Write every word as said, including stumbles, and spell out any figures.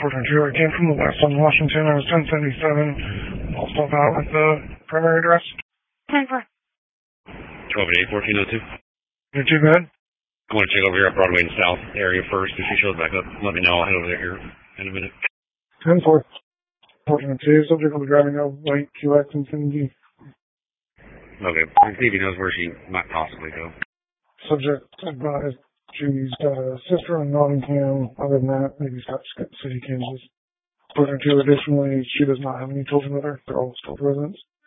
Portland two, I came from the west on Washington. I was ten seventy-seven. I'll stop out at the primary address. twelve eight, fourteen oh two. You're too bad? I want to check over here at Broadway and South area first. If she shows back up, let me know. I'll head over there here in a minute. ten four. Portland two, subject will be driving a white Q X Infiniti. Okay, Stevie knows where she might possibly go. Subject advised she's got a sister in Nottingham. Other than that, maybe Scott City, Kansas. Portland two, additionally, she does not have any children with her. They're all still residents.